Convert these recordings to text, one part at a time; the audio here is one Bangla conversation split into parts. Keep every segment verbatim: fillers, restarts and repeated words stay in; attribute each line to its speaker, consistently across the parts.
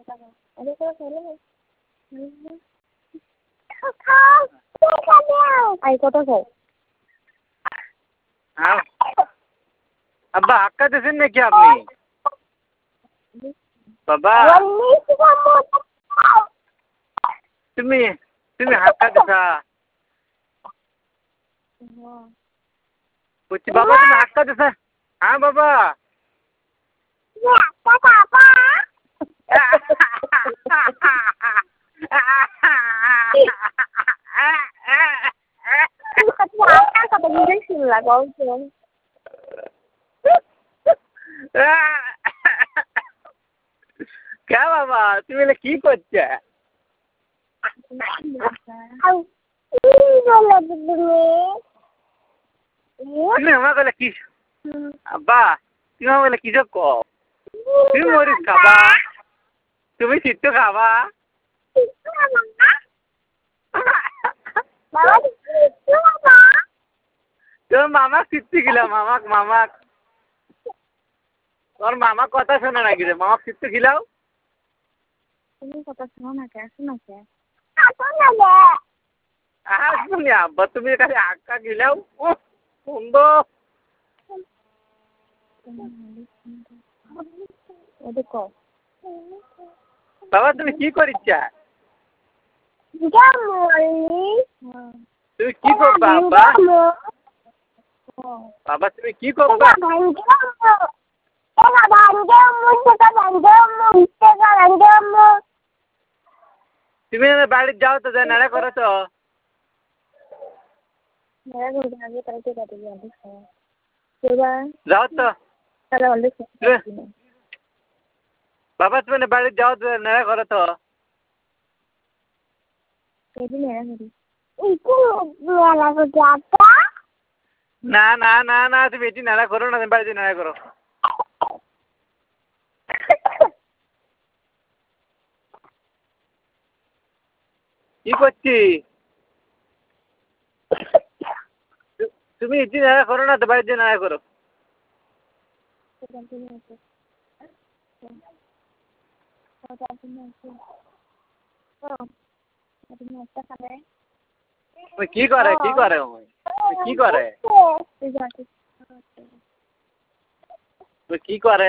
Speaker 1: आई কত খাও
Speaker 2: আব্বা হাক্কা দিয়েছেন নাকি আপনি বাবা তুমি তুমি হাক্কা দিছা বলছি বাবা তুমি হাক্কা দিছা হ্যাঁ বাবা কে বাবা তুমি এলে কি করছে তুমি আমার বলে কি আব্বা তুমি আমার বলে কিসব কও তুমি মরিচ খাবা তুমি সিট্টু খাবা তোর মামা সিট্টু খিলাও মামাক মামাক তোর মামা কথা শোনে নাকি রে মামা সিট্টু খিলাও
Speaker 1: তুমি কথা শোনো না কে শোনো কে
Speaker 2: শুনি আব্বা তুমি খালি আক্কা খিলাও সুন্দর বাবা তুমি কি করিচ্ছা তুমি কি করবা আব্বা বাবা তুমি কি করবা তুমি বাড়ি যাও তো যাই নাড়া করো তো যাও তো বাবা তুমি বাড়ি যাও তো নাড়া করো তো না না না না তুমি এটি নাড়া করো না তুমি বাড়িতে নাড়া করো কি করছি তুমি এটি নাড়া করো না তো বাড়িতে নাড়া করো কি করে কি করে কি করে কি করে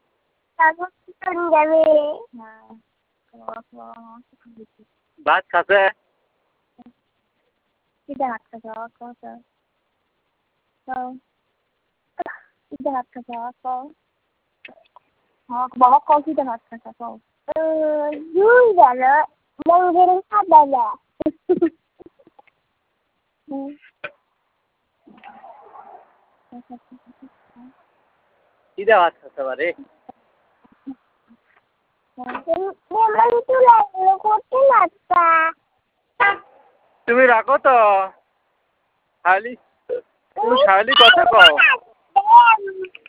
Speaker 2: ভাত খাসে
Speaker 1: ভাত খাসা ভাত খাসা বাবা কফিতে ভাত খাসা খাও দুই বেলা মঙ্গল বেলা
Speaker 2: কিদা ভাত খাসা বারে তুমি রাখো তো খালি তুমি খালি কথা কও